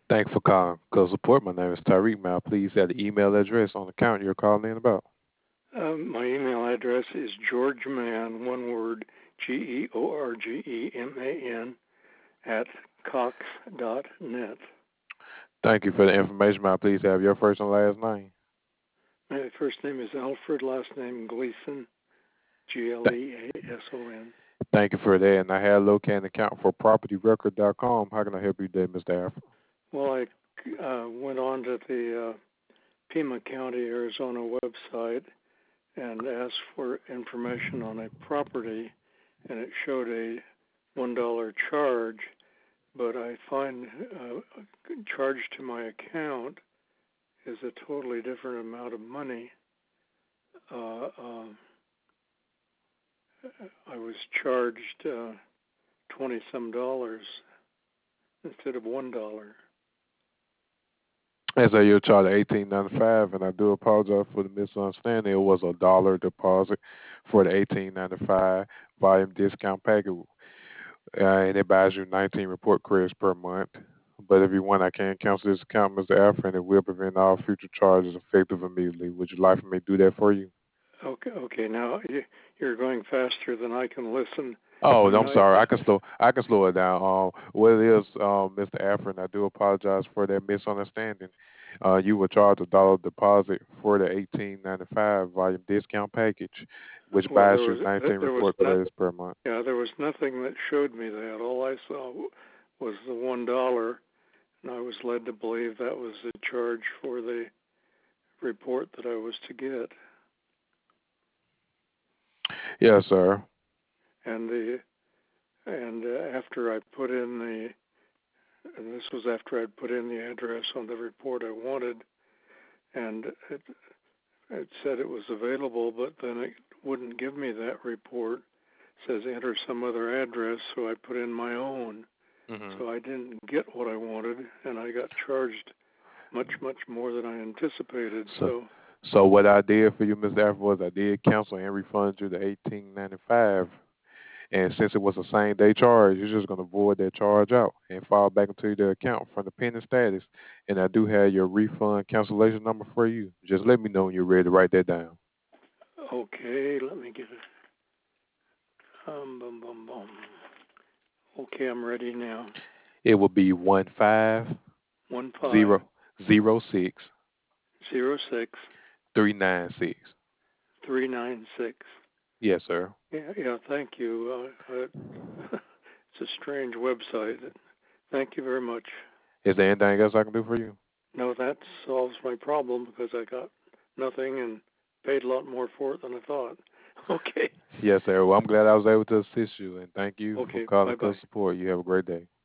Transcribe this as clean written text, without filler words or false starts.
Thanks for calling. Close support. My name is Tyreek. May I please have the email address on the account you're calling in about? My email address is georgeman, one word, GeorgeMan, at cox.net. Thank you for the information. May I please have your first and last name? My first name is Alfred, last name Gleason, Th- Gleason. Thank you for that. And I have located an account for propertyrecord.com. How can I help you today, Mr. Alfred? Well, I went on to the Pima County, Arizona website and asked for information on a property, and it showed a $1 charge, but I find charged to my account is a totally different amount of money. I was charged 20 some dollars instead of $1. As a your charge $18.95, and I do apologize for the misunderstanding. It was a dollar deposit for the $18.95 volume discount package, and it buys you 19 report credits per month. But if you want, I can cancel this account, Mr. Alfred, and it will prevent all future charges effective immediately. Would you like for me to do that for you? Okay. Now you're going faster than I can listen, Oh, and I'm sorry. I can slow it down. What it is, Mr. Alfred, I do apologize for that misunderstanding. You were charged a dollar deposit for the 18.95 volume discount package, which well, buys you 19 there was report not credits per month. yeah there was nothing that showed me that. All I saw was the $1, and I was led to believe that was the charge for the report that I was to get. Yes, sir. And after I put in and this was after I'd put in the address on the report I wanted, and it said it was available, but then it wouldn't give me that report. It says enter some other address, so I put in my own. Hmm. So I didn't get what I wanted, and I got charged much more than I anticipated. So, so what I did for you, Mr. Alfred, was I did cancel and refund you the 18.95. And since it was a same day charge, you're just going to void that charge out and fall back into the account from the pending status. And I do have your refund cancellation number for you. Just let me know when you're ready to write that down. Okay, let me get it. Bum, bum, bum. Okay, I'm ready now. It will be 1506 15006 396. Yes, sir. Yeah. Thank you. It's a strange website. Thank you very much. Is there anything else I can do for you? No, that solves my problem because I got nothing and paid a lot more for it than I thought. Okay. Yes, sir. Well, I'm glad I was able to assist you, and thank you for Okay. calling Bye Customer bye. Support. You have a great day.